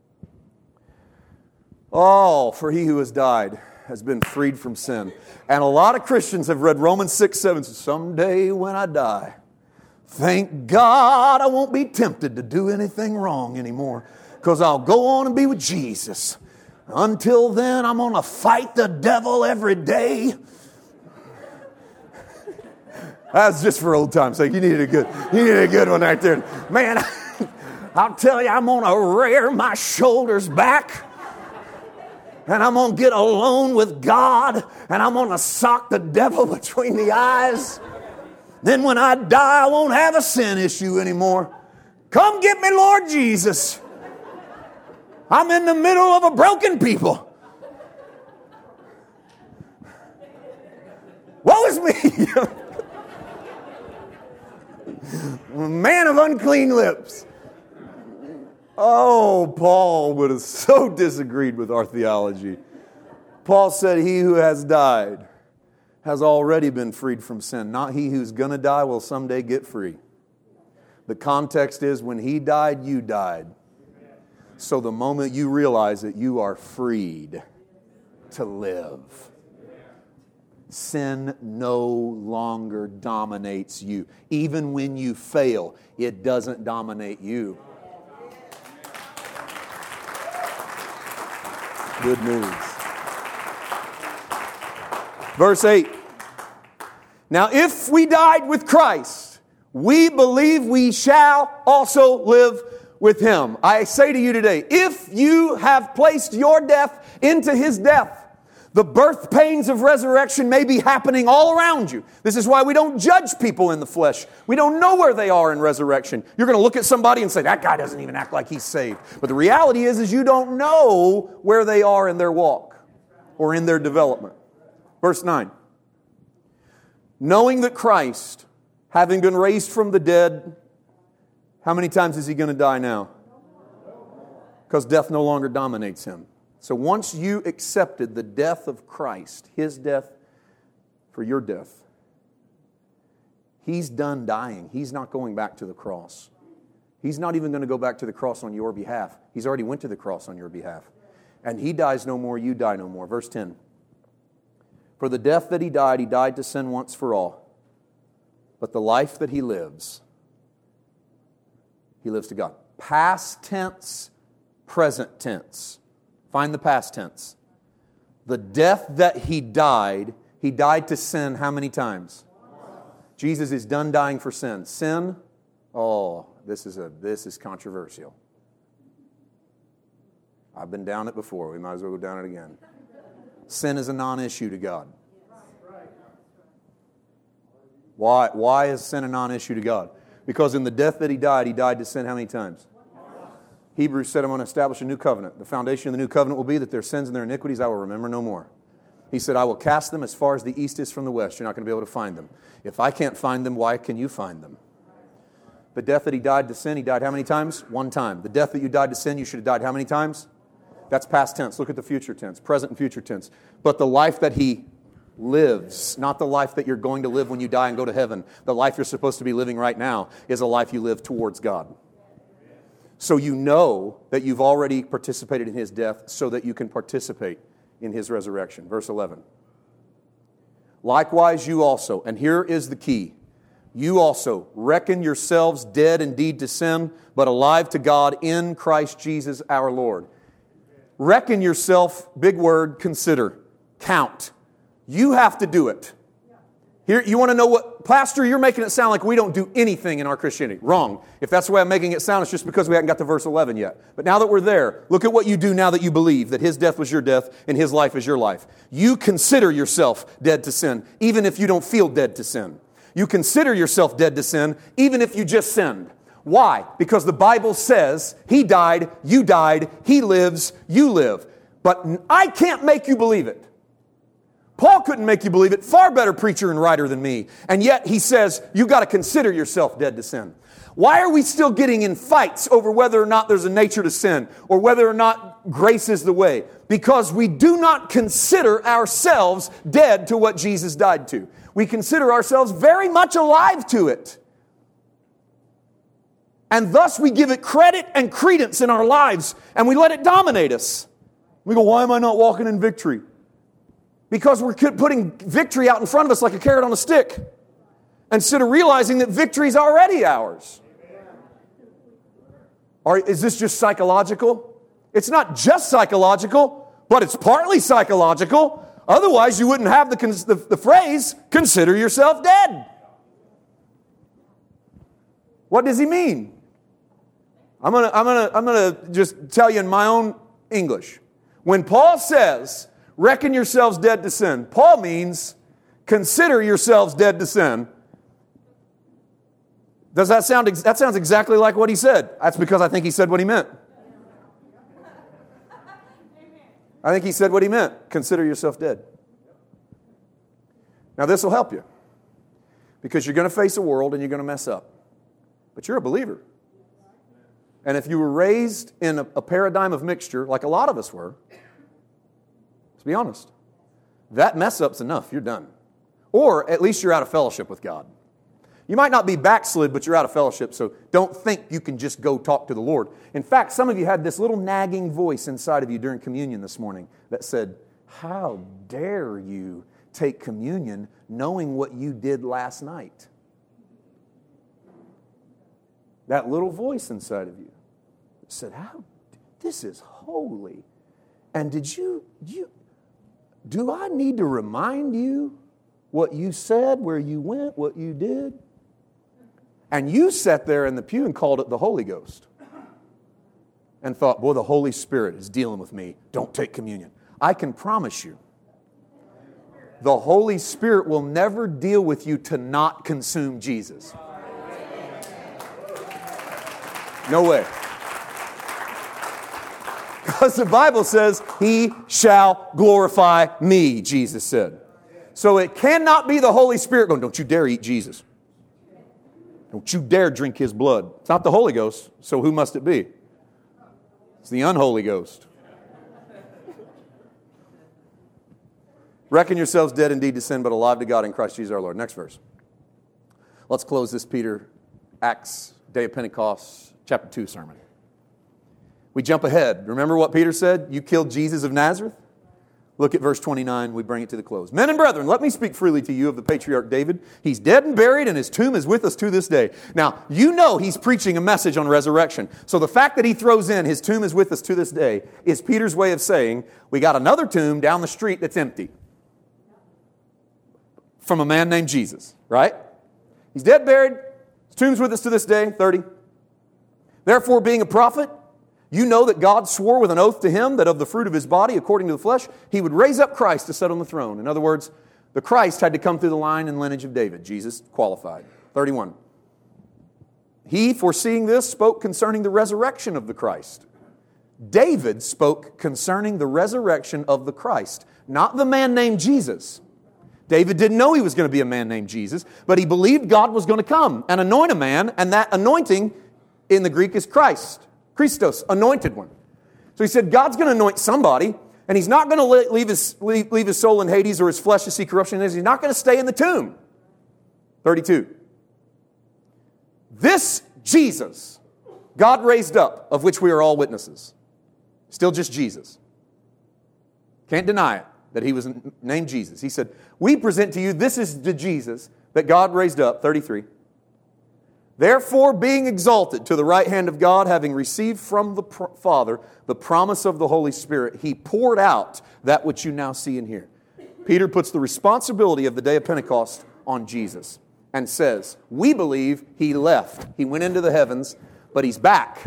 Oh, for he who has died has been freed from sin. And a lot of Christians have read Romans 6:7. Someday when I die, thank God I won't be tempted to do anything wrong anymore, because I'll go on and be with Jesus. Until then, I'm going to fight the devil every day. That's just for old time's sake. You needed a good one right there. Man, I'll tell you, I'm going to rear my shoulders back. And I'm going to get alone with God. And I'm going to sock the devil between the eyes. Then when I die, I won't have a sin issue anymore. Come get me, Lord Jesus. I'm in the middle of a broken people. Woe is me. Man of unclean lips. Oh, Paul would have so disagreed with our theology. Paul said, he who has died has already been freed from sin. Not he who's going to die will someday get free. The context is when he died, you died. So the moment you realize it, you are freed to live. Sin no longer dominates you. Even when you fail, it doesn't dominate you. Good news. Verse 8. Now, if we died with Christ, we believe we shall also live with Him. I say to you today, if you have placed your death into His death, the birth pains of resurrection may be happening all around you. This is why we don't judge people in the flesh. We don't know where they are in resurrection. You're going to look at somebody and say, that guy doesn't even act like he's saved. But the reality is you don't know where they are in their walk or in their development. Verse 9. Knowing that Christ, having been raised from the dead, how many times is He going to die now? Because death no longer dominates Him. So once you accepted the death of Christ, His death for your death, He's done dying. He's not going back to the cross. He's not even going to go back to the cross on your behalf. He's already went to the cross on your behalf. And He dies no more, you die no more. Verse 10. For the death that He died to sin once for all. But the life that He lives to God. Past tense, present tense. Find the past tense. The death that He died to sin how many times? Jesus is done dying for sin. Sin, this is controversial. I've been down it before. We might as well go down it again. Sin is a non-issue to God. Why is sin a non-issue to God? Because in the death that He died to sin how many times? Hebrews said, I'm going to establish a new covenant. The foundation of the new covenant will be that their sins and their iniquities I will remember no more. He said, I will cast them as far as the east is from the west. You're not going to be able to find them. If I can't find them, why can you find them? The death that He died to sin, He died how many times? One time. The death that you died to sin, you should have died how many times? That's past tense. Look at the future tense, present and future tense. But the life that He lives, not the life that you're going to live when you die and go to heaven. The life you're supposed to be living right now is a life you live towards God. So you know that you've already participated in His death so that you can participate in His resurrection. Verse 11. Likewise you also, and here is the key, you also reckon yourselves dead indeed to sin, but alive to God in Christ Jesus our Lord. Reckon yourself, big word, consider, count. You have to do it. Here, you want to know what, Pastor, you're making it sound like we don't do anything in our Christianity. Wrong. If that's the way I'm making it sound, it's just because we haven't got to verse 11 yet. But now that we're there, look at what you do now that you believe that His death was your death and His life is your life. You consider yourself dead to sin, even if you don't feel dead to sin. You consider yourself dead to sin, even if you just sinned. Why? Because the Bible says He died, He lives, you live. But I can't make you believe it. Paul couldn't make you believe it. Far better preacher and writer than me. And yet he says, you've got to consider yourself dead to sin. Why are we still getting in fights over whether or not there's a nature to sin or whether or not grace is the way? Because we do not consider ourselves dead to what Jesus died to. We consider ourselves very much alive to it. And thus we give it credit and credence in our lives and we let it dominate us. We go, why am I not walking in victory? Because we're putting victory out in front of us like a carrot on a stick instead of realizing that victory is already ours. Is this just psychological? It's not just psychological, but it's partly psychological. Otherwise, you wouldn't have the phrase, consider yourself dead. What does he mean? I'm gonna just tell you in my own English. When Paul says, reckon yourselves dead to sin, Paul means consider yourselves dead to sin. Does that sound? That sounds exactly like what he said. That's because I think he said what he meant. I think he said what he meant. Consider yourself dead. Now this will help you. Because you're going to face a world and you're going to mess up. But you're a believer. And if you were raised in a paradigm of mixture, like a lot of us were, let's be honest, that mess up's enough. You're done. Or at least you're out of fellowship with God. You might not be backslid, but you're out of fellowship, so don't think you can just go talk to the Lord. In fact, some of you had this little nagging voice inside of you during communion this morning that said, how dare you take communion knowing what you did last night? That little voice inside of you said, this is holy. And do I need to remind you what you said, where you went, what you did? And you sat there in the pew and called it the Holy Ghost. and thought, boy, the Holy Spirit is dealing with me, don't take communion. I can promise you, the Holy Spirit will never deal with you to not consume Jesus. No way. Because the Bible says, He shall glorify me, Jesus said. So it cannot be the Holy Spirit going, don't you dare eat Jesus. Don't you dare drink His blood. It's not the Holy Ghost, so who must it be? It's the unholy Ghost. Reckon yourselves dead indeed to sin, but alive to God in Christ Jesus our Lord. Next verse. Let's close this Peter, Acts, Day of Pentecost, chapter 2 sermon. We jump ahead. Remember what Peter said? You killed Jesus of Nazareth? Look at verse 29. We bring it to the close. Men and brethren, let me speak freely to you of the patriarch David. He's dead and buried, and his tomb is with us to this day. Now, you know he's preaching a message on resurrection. So the fact that he throws in his tomb is with us to this day is Peter's way of saying, we got another tomb down the street that's empty. From a man named Jesus, right? He's dead, buried. His tomb's with us to this day, 30. Therefore, being a prophet, you know that God swore with an oath to him that of the fruit of his body, according to the flesh, he would raise up Christ to sit on the throne. In other words, the Christ had to come through the line and lineage of David. Jesus qualified. 31. He, foreseeing this, spoke concerning the resurrection of the Christ. David spoke concerning the resurrection of the Christ, not the man named Jesus. David didn't know he was going to be a man named Jesus, but he believed God was going to come and anoint a man, and that anointing in the Greek is Christ. Christos, anointed one. So he said, God's going to anoint somebody, and He's not going to leave his soul in Hades or his flesh to see corruption. He's not going to stay in the tomb. 32. This Jesus, God raised up, of which we are all witnesses. Still just Jesus. Can't deny it, that He was named Jesus. He said, we present to you, this is the Jesus that God raised up. 33. Therefore, being exalted to the right hand of God, having received from the Father the promise of the Holy Spirit, He poured out that which you now see and hear. Peter puts the responsibility of the day of Pentecost on Jesus and says, we believe He left. He went into the heavens, but He's back.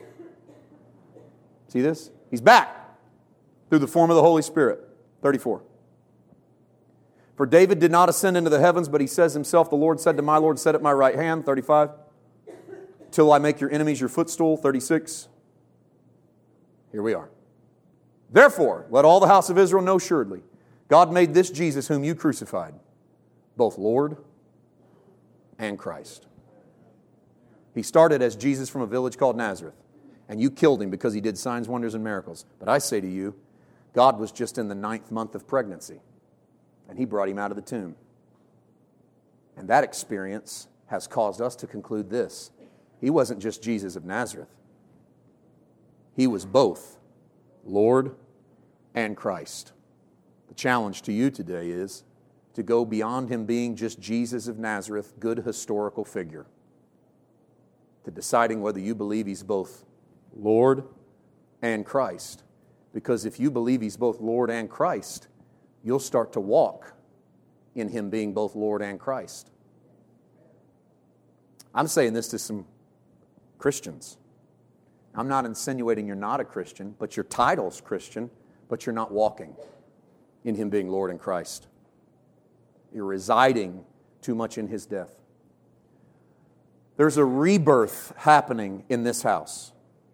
See this? He's back through the form of the Holy Spirit. 34. For David did not ascend into the heavens, but he says himself, the Lord said to my Lord, sit at my right hand. 35. Till I make your enemies your footstool. 36. Here we are. Therefore, let all the house of Israel know assuredly, God made this Jesus whom you crucified, both Lord and Christ. He started as Jesus from a village called Nazareth, and you killed Him because He did signs, wonders, and miracles. But I say to you, God was just in the 9th month of pregnancy, and He brought Him out of the tomb. And that experience has caused us to conclude this. He wasn't just Jesus of Nazareth. He was both Lord and Christ. The challenge to you today is to go beyond Him being just Jesus of Nazareth, good historical figure, to deciding whether you believe He's both Lord and Christ. Because if you believe He's both Lord and Christ, you'll start to walk in Him being both Lord and Christ. I'm saying this to some Christians. I'm not insinuating you're not a Christian, but your title's Christian, but you're not walking in Him being Lord and Christ. You're residing too much in His death. There's a rebirth happening in this house.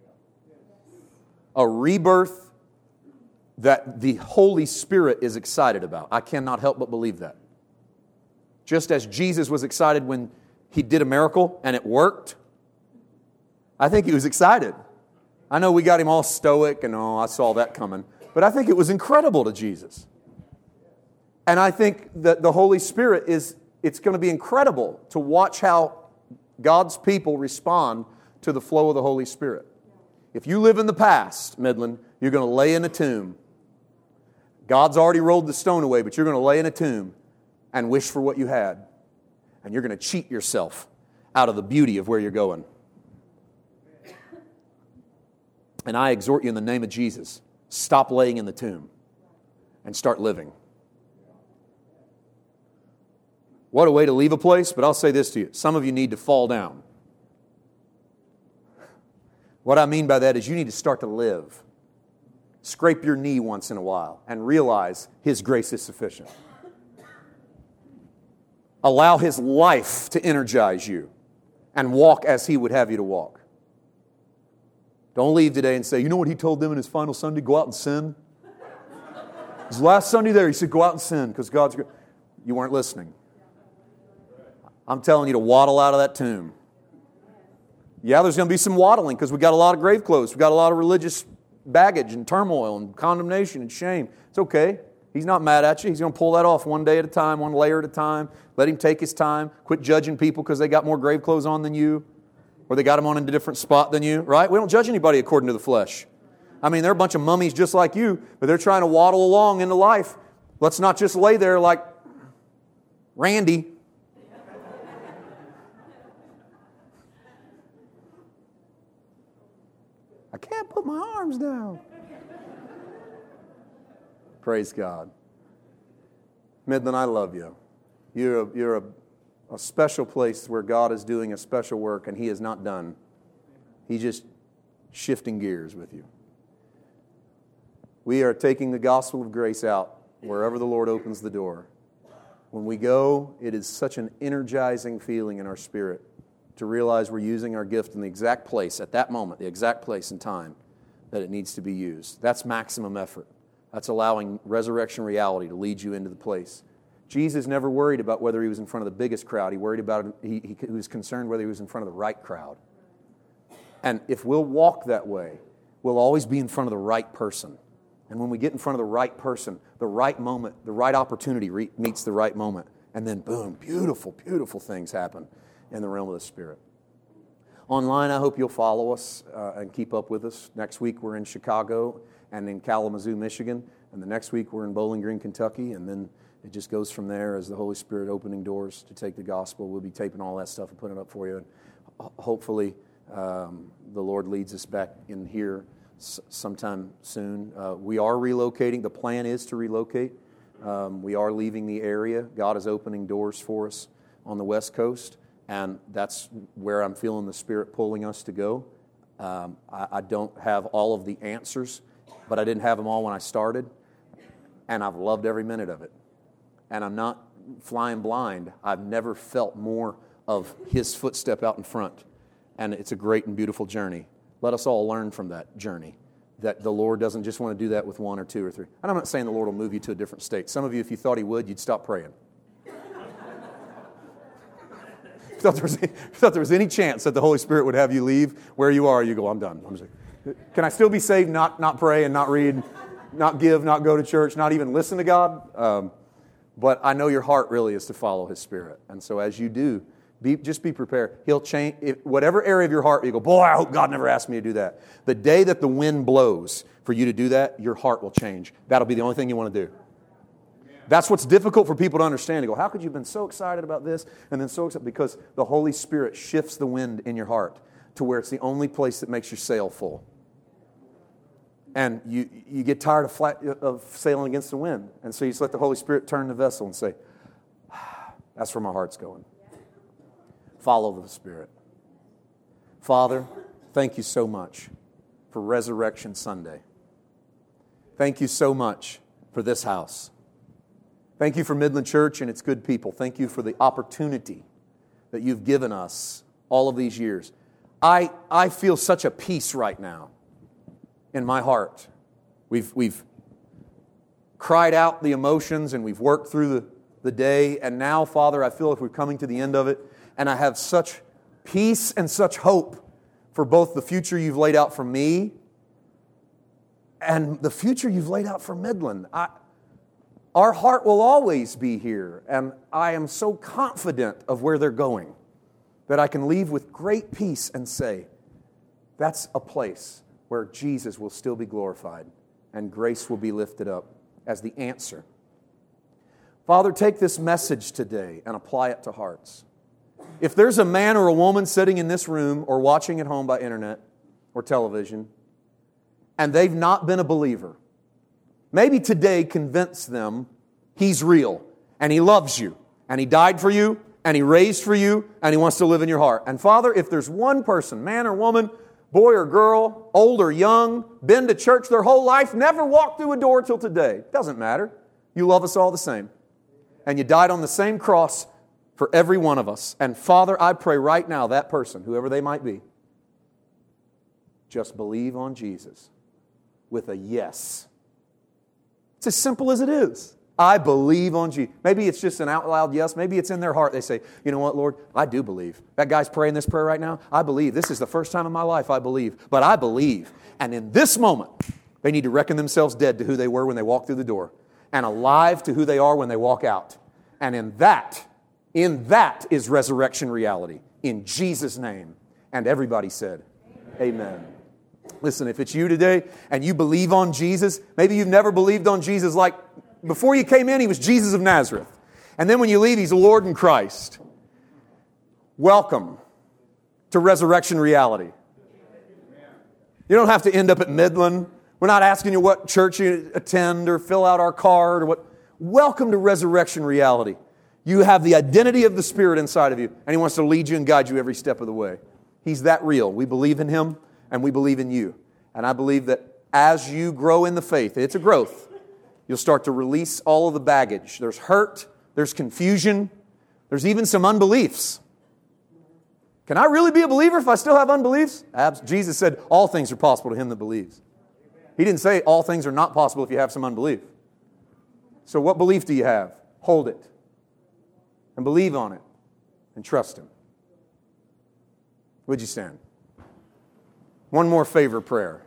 A rebirth that the Holy Spirit is excited about. I cannot help but believe that. Just as Jesus was excited when He did a miracle and it worked, I think He was excited. I know we got Him all stoic and, I saw that coming. But I think it was incredible to Jesus. And I think that the Holy Spirit it's going to be incredible to watch how God's people respond to the flow of the Holy Spirit. If you live in the past, Midland, you're going to lay in a tomb. God's already rolled the stone away, but you're going to lay in a tomb and wish for what you had. And you're going to cheat yourself out of the beauty of where you're going. And I exhort you in the name of Jesus, stop laying in the tomb and start living. What a way to leave a place, but I'll say this to you. Some of you need to fall down. What I mean by that is you need to start to live. Scrape your knee once in a while and realize His grace is sufficient. Allow His life to energize you and walk as He would have you to walk. Don't leave today and say, you know what He told them in His final Sunday? Go out and sin. His last Sunday there, He said, go out and sin because God's good. You weren't listening. I'm telling you to waddle out of that tomb. Yeah, there's going to be some waddling because we got a lot of grave clothes. We got a lot of religious baggage and turmoil and condemnation and shame. It's okay. He's not mad at you. He's going to pull that off one day at a time, one layer at a time. Let Him take His time. Quit judging people because they got more grave clothes on than you or they got them on in a different spot than you, right? We don't judge anybody according to the flesh. I mean, they're a bunch of mummies just like you, but they're trying to waddle along into life. Let's not just lay there like Randy. I can't put my arms down. Praise God. Midland, I love you. You're a special place where God is doing a special work and He is not done. He's just shifting gears with you. We are taking the gospel of grace out wherever the Lord opens the door. When we go, it is such an energizing feeling in our spirit to realize we're using our gift in the exact place, at that moment, the exact place and time that it needs to be used. That's maximum effort. That's allowing resurrection reality to lead you into the place. Jesus never worried about whether He was in front of the biggest crowd. He worried about he was concerned whether He was in front of the right crowd. And if we'll walk that way, we'll always be in front of the right person. And when we get in front of the right person, the right moment, the right opportunity meets the right moment. And then boom, beautiful, beautiful things happen in the realm of the Spirit. Online, I hope you'll follow us and keep up with us. Next week, we're in Chicago and in Kalamazoo, Michigan. And the next week, we're in Bowling Green, Kentucky. And then it just goes from there as the Holy Spirit opening doors to take the gospel. We'll be taping all that stuff and putting it up for you. And hopefully, the Lord leads us back in here sometime soon. We are relocating. The plan is to relocate. We are leaving the area. God is opening doors for us on the West Coast. And that's where I'm feeling the Spirit pulling us to go. I don't have all of the answers, but I didn't have them all when I started. And I've loved every minute of it. And I'm not flying blind. I've never felt more of His footstep out in front. And it's a great and beautiful journey. Let us all learn from that journey. That the Lord doesn't just want to do that with one or two or three. And I'm not saying the Lord will move you to a different state. Some of you, if you thought He would, you'd stop praying. If you thought there was any chance that the Holy Spirit would have you leave where you are, you go, I'm done. Can I still be saved, not pray and not read, not give, not go to church, not even listen to God? But I know your heart really is to follow His Spirit. And so as you do, just be prepared. He'll change, whatever area of your heart you go, boy, I hope God never asked me to do that. The day that the wind blows for you to do that, your heart will change. That'll be the only thing you want to do. That's what's difficult for people to understand. You go, how could you have been so excited about this and then so excited? Because the Holy Spirit shifts the wind in your heart to where it's the only place that makes your sail full. And you get tired of sailing against the wind. And so you just let the Holy Spirit turn the vessel and say, that's where my heart's going. Follow the Spirit. Father, thank you so much for Resurrection Sunday. Thank you so much for this house. Thank you for Midland Church and its good people. Thank you for the opportunity that you've given us all of these years. I feel such a peace right now in my heart. We've cried out the emotions and we've worked through the day. And now, Father, I feel like we're coming to the end of it. And I have such peace and such hope for both the future you've laid out for me and the future you've laid out for Midland. Our heart will always be here, and I am so confident of where they're going that I can leave with great peace and say, that's a place where Jesus will still be glorified and grace will be lifted up as the answer. Father, take this message today and apply it to hearts. If there's a man or a woman sitting in this room or watching at home by internet or television, and they've not been a believer, maybe today convince them He's real and He loves you and He died for you and He raised for you and He wants to live in your heart. And Father, if there's one person, man or woman, boy or girl, old or young, been to church their whole life, never walked through a door till today. Doesn't matter. You love us all the same. And you died on the same cross for every one of us. And Father, I pray right now that person, whoever they might be, just believe on Jesus with a yes. It's as simple as it is. I believe on Jesus. Maybe it's just an out loud yes. Maybe it's in their heart. They say, you know what, Lord, I do believe. That guy's praying this prayer right now. I believe. This is the first time in my life I believe. But I believe. And in this moment, they need to reckon themselves dead to who they were when they walked through the door and alive to who they are when they walk out. And in that is resurrection reality. In Jesus' name. And everybody said, Amen. Listen, if it's you today and you believe on Jesus, maybe you've never believed on Jesus like before you came in, He was Jesus of Nazareth. And then when you leave, He's Lord and Christ. Welcome to resurrection reality. You don't have to end up at Midland. We're not asking you what church you attend or fill out our card or what. Welcome to resurrection reality. You have the identity of the Spirit inside of you, and He wants to lead you and guide you every step of the way. He's that real. We believe in Him, and we believe in you. And I believe that as you grow in the faith, it's a growth, you'll start to release all of the baggage. There's hurt, there's confusion, there's even some unbeliefs. Can I really be a believer if I still have unbeliefs? Jesus said all things are possible to him that believes. He didn't say all things are not possible if you have some unbelief. So what belief do you have? Hold it. And believe on it. And trust Him. Would you stand? One more favor prayer.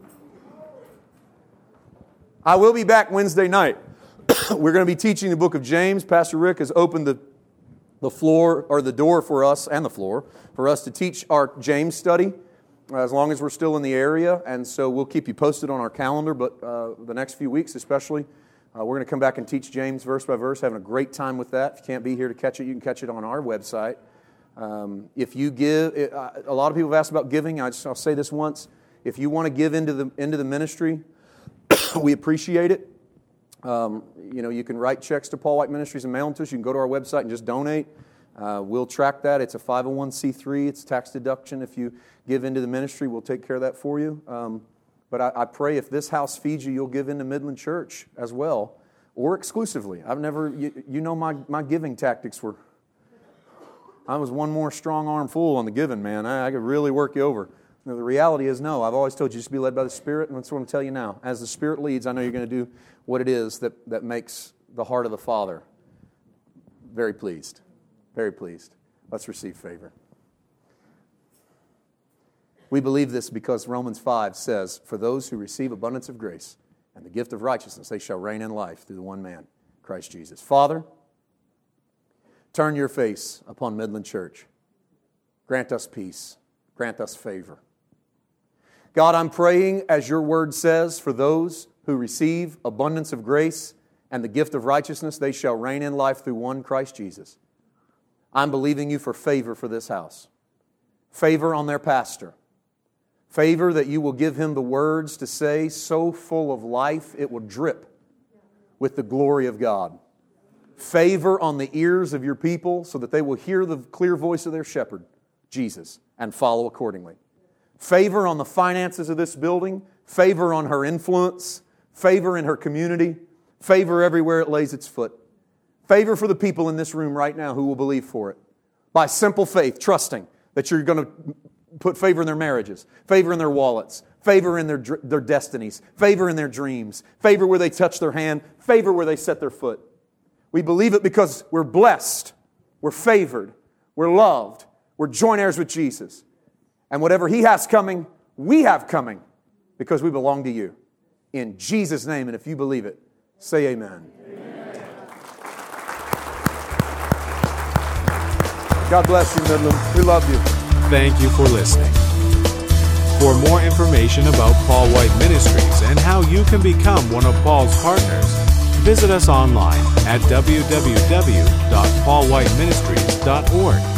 I will be back Wednesday night. We're going to be teaching the book of James. Pastor Rick has opened the floor, or the door for us, and the floor, for us to teach our James study, as long as we're still in the area. And so we'll keep you posted on our calendar, but the next few weeks especially, we're going to come back and teach James verse by verse, having a great time with that. If you can't be here to catch it, you can catch it on our website. If you give, a lot of people have asked about giving. I'll say this once. If you want to give into the ministry, we appreciate it. You can write checks to Paul White Ministries and mail them to us. You can go to our website and just donate. We'll track that. It's a 501c3. It's tax deduction. If you give into the ministry, we'll take care of that for you. But I pray if this house feeds you, you'll give into Midland Church as well, or exclusively. I've never, my giving tactics were, I was one more strong arm fool on the giving, man. I could really work you over. The reality is no. I've always told you just be led by the Spirit, and that's what I'm telling you now. As the Spirit leads, I know you're going to do what it is that makes the heart of the Father very pleased. Very pleased. Let's receive favor. We believe this because Romans 5 says, for those who receive abundance of grace and the gift of righteousness, they shall reign in life through the one man, Christ Jesus. Father, turn your face upon Midland Church. Grant us peace. Grant us favor. God, I'm praying, as your word says, for those who receive abundance of grace and the gift of righteousness, they shall reign in life through one Christ Jesus. I'm believing you for favor for this house. Favor on their pastor. Favor that you will give him the words to say so full of life it will drip with the glory of God. Favor on the ears of your people so that they will hear the clear voice of their shepherd, Jesus, and follow accordingly. Favor on the finances of this building. Favor on her influence. Favor in her community. Favor everywhere it lays its foot. Favor for the people in this room right now who will believe for it. By simple faith, trusting that you're going to put favor in their marriages, favor in their wallets, favor in their destinies, favor in their dreams, favor where they touch their hand, favor where they set their foot. We believe it because we're blessed, we're favored, we're loved, we're joint heirs with Jesus. And whatever He has coming, we have coming because we belong to you. In Jesus' name, and if you believe it, say amen. Amen. God bless you, Midland. We love you. Thank you for listening. For more information about Paul White Ministries and how you can become one of Paul's partners, visit us online at www.paulwhiteministries.org.